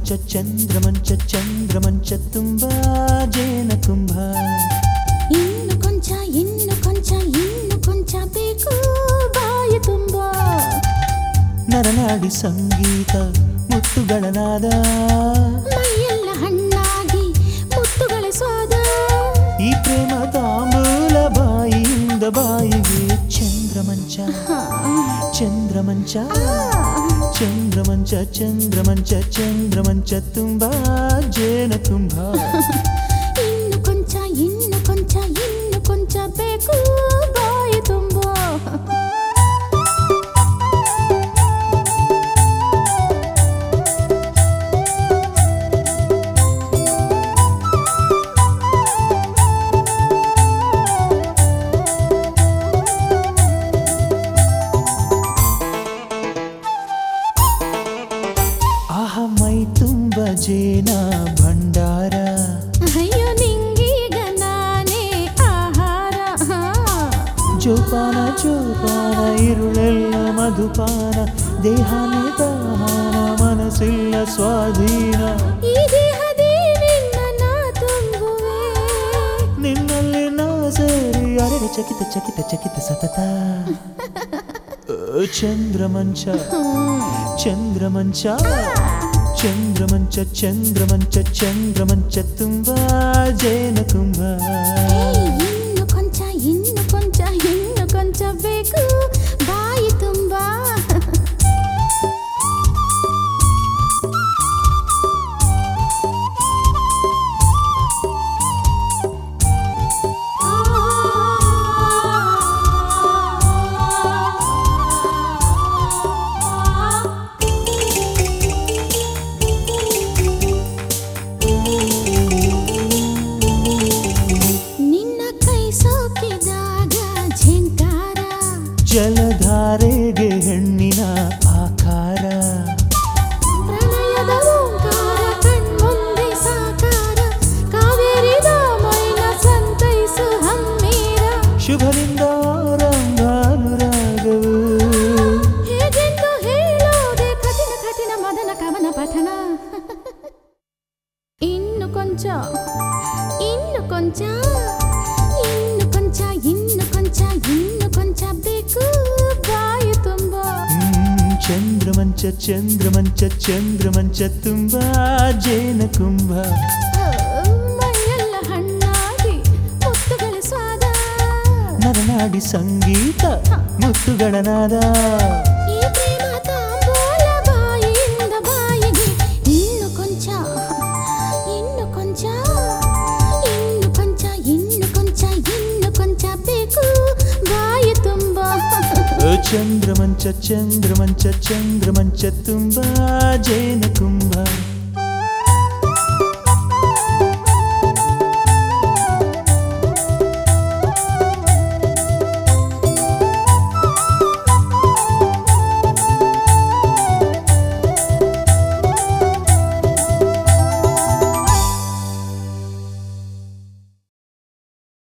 ಚಂದ್ರಮಂಚ ತುಂಬಾ ಜೇನ ಕುಂಭ ಇನ್ನು ಕೊಂಚ ಬೇಕು ಬಾಯಿ ತುಂಬ ನರನಾಡಿ ಸಂಗೀತ ಮುತ್ತುಗಳ ನಾದ ಮೈಯೆಲ್ಲ ಹಣ್ಣಾಗಿ ಮುತ್ತುಗಳ ಸ್ವಾದ ಈ ಪ್ರೇಮ ತಾಂಬೂಲ ಬಾಯಿಯಿಂದ ಬಾಯಿಗೆ ಚಂದ್ರಮಂಚ ತುಂಬಾ ಜೇನ ಕುಂಭ ಇನ್ನು ಕೊಂಚ ಬೇಕು ಬಾಯಿ ತುಂಬ ಮೈ ತುಂಬ ಜೇನ ಭಂಡಾರ ಅಯ್ಯೋ ನಿಂಗೀಗ ನಾನೇ ಆಹಾರ ಜೋಪಾನ ಇರುಳೆಲ್ಲ ಮಧುಪಾನ ದೇಹನೇ ದಾನ ಮನಸ್ಸಿಲ್ಲ ಸ್ವಾಧೀನ ಈ ದೇಹದೇ ನಿನ್ನ ತುಂಬುವೆ ನಿನ್ನಲ್ಲಿ ನಾ ಸೇರಿ ಅರೆ ಚಕಿತ ಸತತ ಚಂದ್ರಮಂಚ ತುಂಬಾ ಜೇನ ಕುಂಭ ಇನ್ನು ಕೊಂಚ ಬೇಕು ಬಾಯಿ ತುಂಬ ಜಲಧಾರೆಗೆ ಹೆಣ್ಣಿನ ಆಕಾರ ಪ್ರಣಯದ ಓಂಕಾರ ಕಣ್ಮುಂದೆ ಸಾಕಾರ ಕಾವೇರಿದ ಮೈನ ಸಂತೈಸು ಹಮ್ಮೀರ ಶುಭಲಿಂದ ರಂಗಾನುರಾಗವು ಹೇಗೆಂದು ಹೇಳೋದೆ ಕಠಿಣ ಮದನ ಕವನ ಪಠಣ ಇನ್ನು ಕೊಂಚ ಬೇಕು ಬಾಯಿ ತುಂಬ ಚಂದ್ರಮಂಚ ತುಂಬಾ ಜೇನ ಕುಂಭ ಮೈಯೆಲ್ಲ ಹಣ್ಣಾಗಿ ಮುತ್ತುಗಳ ಸ್ವಾದ ನರನಾಡಿ ಸಂಗೀತ ಮುತ್ತುಗಳ ನಾದ ಈ ಪ್ರೇಮ ತಾಂಬೂಲ ಬಾಯಿಯಿಂದ ಬಾಯಿಗೆ ಇನ್ನು ಕೊಂಚ ಬೇಕು ಬಾಯಿ ತುಂಬ ಚಂದ್ರಮಂಚ ತುಂಬಾ ಜೇನ ಕುಂಭ